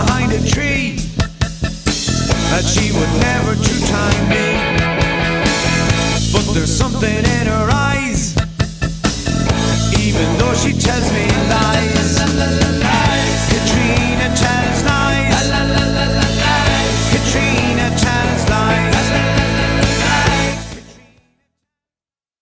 behind a tree that she would never two-time me. But there's something in her